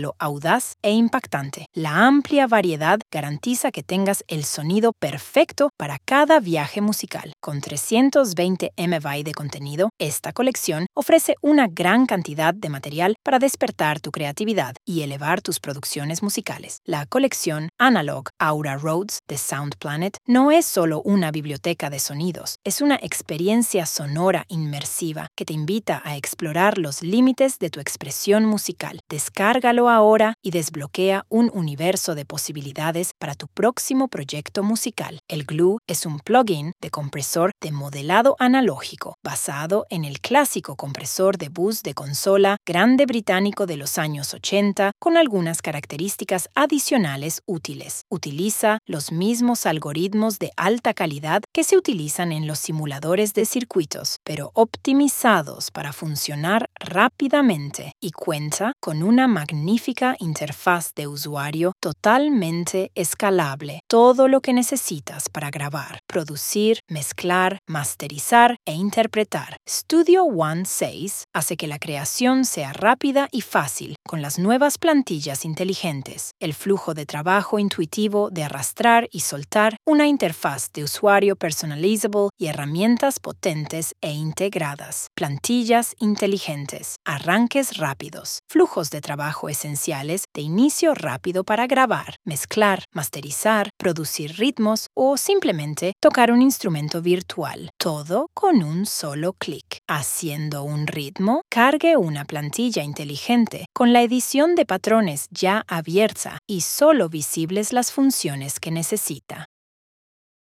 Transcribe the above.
lo audaz e impactante. La amplia variedad garantiza que tengas el sonido perfecto para cada viaje musical. Con 320 MB de contenido, esta colección ofrece una gran cantidad de material para despertar tu creatividad y elevar tus producciones musicales. La colección Analog Aura Rhodes de Sound Planet no es solo una biblioteca de sonidos, es una experiencia sonora inmersiva que te invita a explorar los límites de tu expresión musical. Descárgalo ahora y desbloquea un universo de posibilidades para tu próximo proyecto musical. El Glue es un plugin de compresor de modelado analógico basado en el clásico compresor de bus de consola grande británico de los años 80 con algunas características adicionales útiles. Utiliza los mismos algoritmos de alta calidad que se utilizan en los simuladores de circuitos, pero optimizados para funcionar rápidamente y cuenta con una magnífica interfaz de usuario totalmente escalable. Todo lo que necesitas para grabar, producir, mezclar, masterizar e interpretar. Studio One 6 hace que la creación sea rápida y fácil con las nuevas plantillas inteligentes, el flujo de trabajo intuitivo de arrastrar y soltar, una interfaz de usuario personalizable y herramientas potentes e integradas. Plantillas inteligentes, arranques rápidos, flujos de trabajo esenciales de inicio rápido para grabar, mezclar, masterizar, producir ritmos o simplemente tocar un instrumento virtual. Todo con un solo clic. Haciendo un ritmo, cargue una plantilla inteligente con la edición de patrones ya abierta y solo visibles las funciones que necesita.